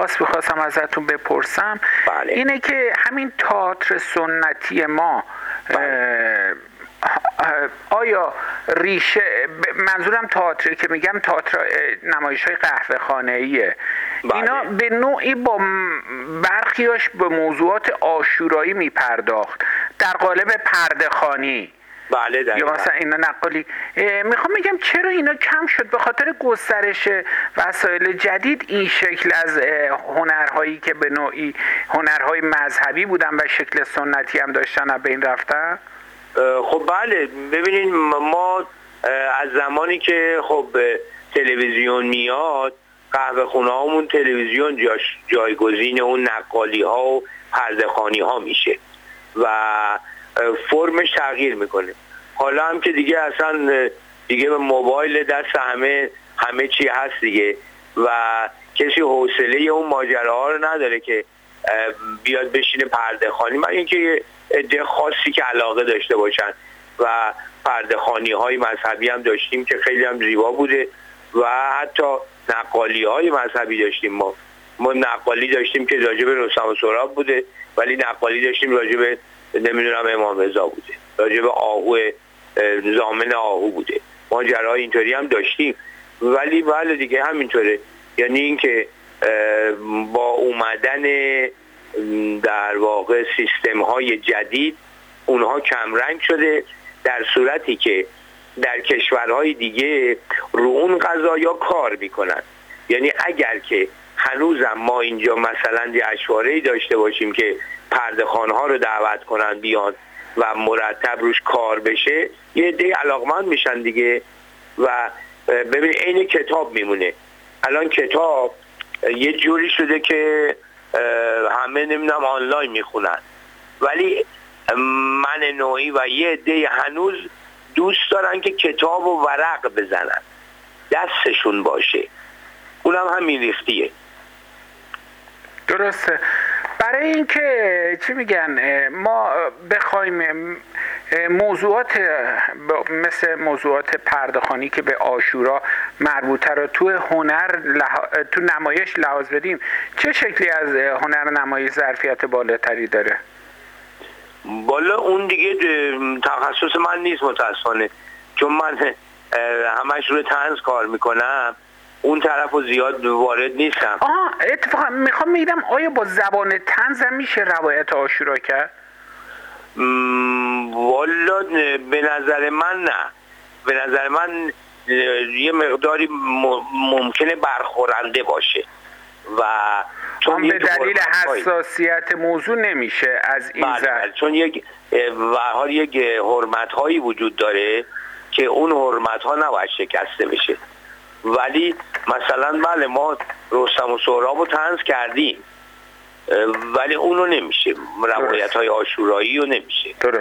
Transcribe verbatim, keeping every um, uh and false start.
خاص میخواستم ازتون بپرسم. بله. اینه که همین تئاتر سنتی ما بله. آیا ریشه، منظورم تئاتر که میگم تئاتر نمایش‌های قهوه خانه‌ایه، بله. اینا به نوعی با برخیاش به موضوعات عاشورایی میپرداخت در قالب پرده‌خوانی. بله دقیقاً. یا مثلا اینا نقالی. میخوام بگم چرا اینا کم شد؟ به خاطر گسترش وسایل جدید این شکل از هنرهایی که به نوعی هنرهای مذهبی بودن و شکل سنتی هم داشتن از بین رفتن؟ خب بله، ببینید ما از زمانی که خب تلویزیون میاد، قهوه خونه هامون تلویزیون جاش جایگزین اون نقالی ها و پرده‌خوانی ها میشه و فرمش تغییر میکنه. حالا هم که دیگه اصلا دیگه به موبایل دست همه همه چی هست دیگه و کسی حوصله اون ماجراها رو نداره که بیاد بشینه پرده‌خوانی. من اینکه عده خاصی که علاقه داشته باشن و پرده‌خوانی های مذهبی هم داشتیم که خیلی هم زیبا بوده و حتی نقالی های مذهبی داشتیم. ما ما نقالی داشتیم که راجع به رستم و سهراب بوده، ولی نقالی داشتیم راجع به نمیدونم امام رضا بوده، راجع به آهو زامن آهو بوده. ماجراهای اینطوری هم داشتیم، ولی بله دیگه همینطوره. یعنی اینکه با اومدن در واقع سیستم های جدید اونها کمرنگ شده، در صورتی که در کشورهای دیگه رو اون قضایا کار میکنن. یعنی اگر که هنوزم ما اینجا مثلا جشنواره‌ای داشته باشیم که پرده‌خوان‌ها رو دعوت کنن بیان و مرتب روش کار بشه، یه عده علاقمند میشن دیگه. و ببین عین کتاب میمونه. الان کتاب یه جوری شده که همه نمیدونم آنلاین میخونن، ولی من نوعی و یه عده هنوز دوست دارن که کتاب و ورق بزنن، دستشون باشه. اونم همین ریختیه. درسته. برای اینکه چی میگن ما بخوایم موضوعات مثل موضوعات پرده‌خوانی که به عاشورا مربوطه رو تو هنر لح... تو نمایش لحاظ بدیم، چه شکلی از هنر نمایش ظرفیت بالاتری داره؟ بالا اون دیگه تخصص من نیست متاسفانه، چون من همش روی طنز کار میکنم، اون طرفو زیاد وارد نیستم. آه اتفاقا میخوام میگم آیا با زبان طنز هم میشه روایت عاشورا کرد؟ والا به نظر من نه. به نظر من یه مقداری ممکنه برخورنده باشه و چون به دلیل حساسیت موضوع نمیشه از این زن. چون یک و حال یک حرمت هایی وجود داره که اون حرمت ها نباید شکسته بشه. ولی مثلا بله ما رستم و سهراب رو طنز کردیم، ولی اونو نمیشه، روایت های عاشورایی رو نمیشه. درست.